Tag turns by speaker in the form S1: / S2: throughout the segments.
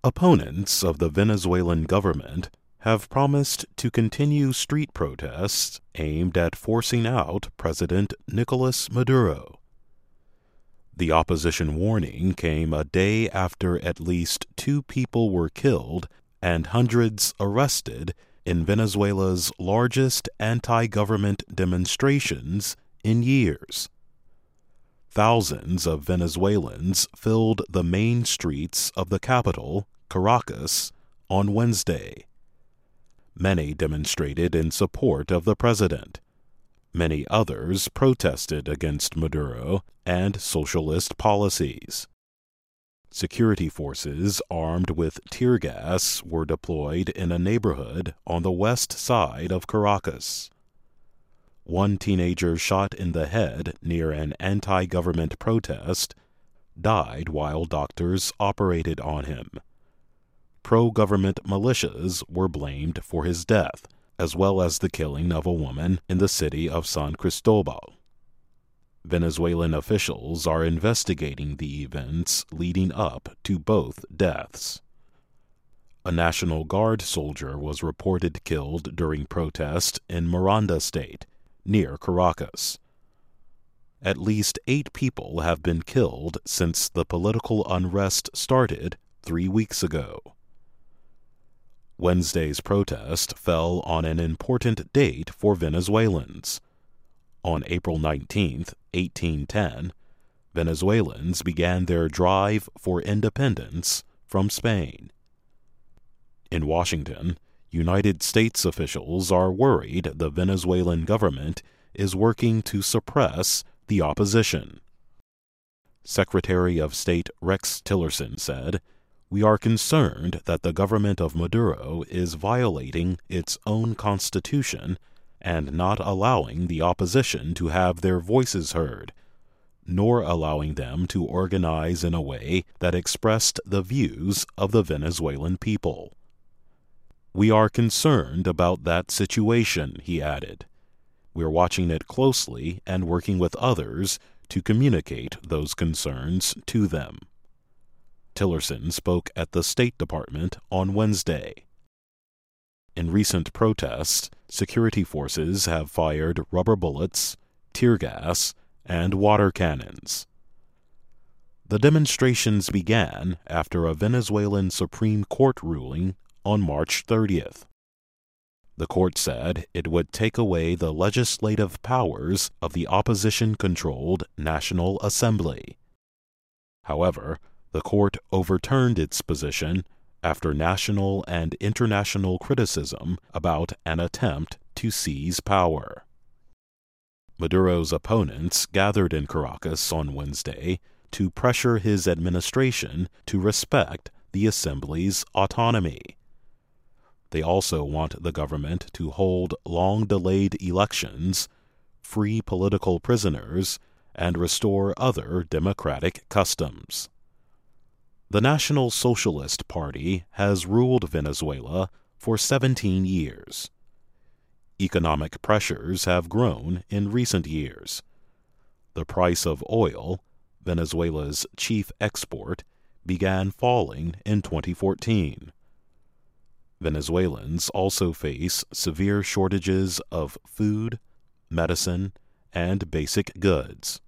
S1: Opponents of the Venezuelan government have promised to continue street protests aimed at forcing out President Nicolas Maduro. The opposition warning came a day after at least 2 people were killed and hundreds arrested in Venezuela's largest anti-government demonstrations in years. Thousands of Venezuelans filled the main streets of the capital, Caracas, on Wednesday. Many demonstrated in support of the president. Many others protested against Maduro and socialist policies. Security forces armed with tear gas were deployed in a neighborhood on the west side of Caracas. One teenager shot in the head near an anti-government protest died while doctors operated on him. Pro-government militias were blamed for his death, as well as the killing of a woman in the city of San Cristobal. Venezuelan officials are investigating the events leading up to both deaths. A National Guard soldier was reported killed during protest in Miranda State, near Caracas. At least 8 people have been killed since the political unrest started 3 weeks ago. Wednesday's protest fell on an important date for Venezuelans. On April 19, 1810, Venezuelans began their drive for independence from Spain. In Washington, United States officials are worried the Venezuelan government is working to suppress the opposition. Secretary of State Rex Tillerson said, "We are concerned that the government of Maduro is violating its own constitution and not allowing the opposition to have their voices heard, nor allowing them to organize in a way that expressed the views of the Venezuelan people. We are concerned about that situation," he added. "We're watching it closely and working with others to communicate those concerns to them." Tillerson spoke at the State Department on Wednesday. In recent protests, security forces have fired rubber bullets, tear gas, and water cannons. The demonstrations began after a Venezuelan Supreme Court ruling on March 30th. The court said it would take away the legislative powers of the opposition-controlled National Assembly. However, the court overturned its position after national and international criticism about an attempt to seize power. Maduro's opponents gathered in Caracas on Wednesday to pressure his administration to respect the assembly's autonomy. They also want the government to hold long-delayed elections, free political prisoners, and restore other democratic customs. The National Socialist Party has ruled Venezuela for 17 years. Economic pressures have grown in recent years. The price of oil, Venezuela's chief export, began falling in 2014. Venezuelans also face severe shortages of food, medicine, and basic goods.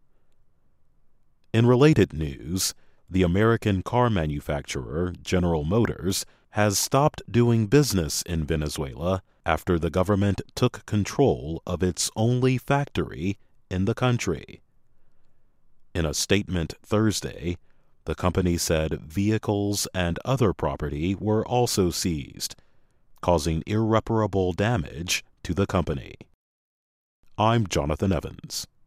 S1: In related news, the American car manufacturer General Motors has stopped doing business in Venezuela after the government took control of its only factory in the country. In a statement Thursday, the company said vehicles and other property were also seized, causing irreparable damage to the company. I'm Jonathan Evans.